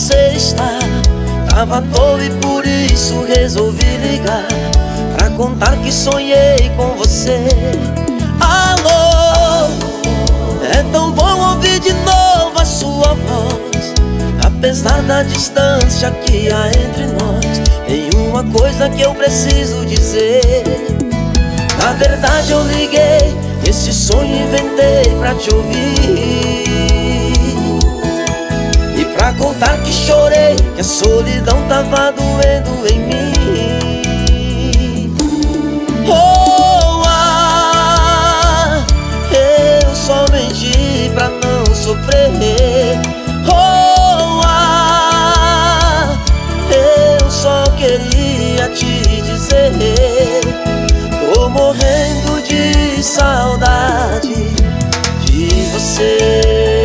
você está. Tava à toa e por isso resolvi ligar pra contar que sonhei com você. Alô, é tão bom ouvir de novo a sua voz. Apesar da distância que há entre nós, tem uma coisa que eu preciso dizer. Na verdade eu liguei, esse sonho inventei pra te ouvir e pra contar que chorei, que a solidão tava doendo em mim. Oh, eu só menti pra não sofrer. Oh, eu só queria te dizer, tô morrendo de saudade de você.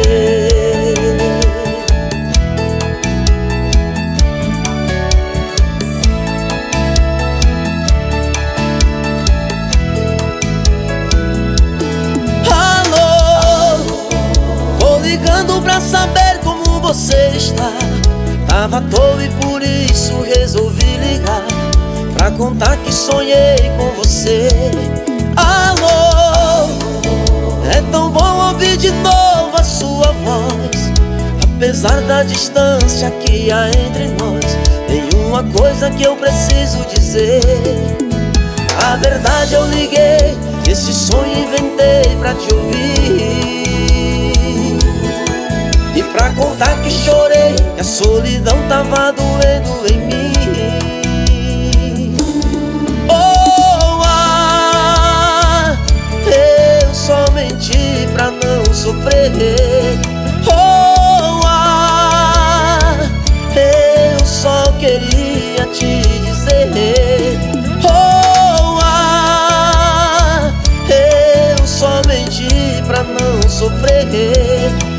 Alô, tô ligando pra saber como você está. Tava à toa e por isso resolvi ligar pra contar que sonhei com você. Alô, é tão bom ouvir de novo a sua voz. Apesar da distância que há entre nós, tem uma coisa que eu preciso dizer. A verdade eu liguei, esse sonho inventei pra te ouvir e pra contar que chorei, que a solidão tava doendo em mim. Oh, eu só menti pra não sofrer. Oh, eu só queria te dizer. Oh, eu só menti pra não sofrer.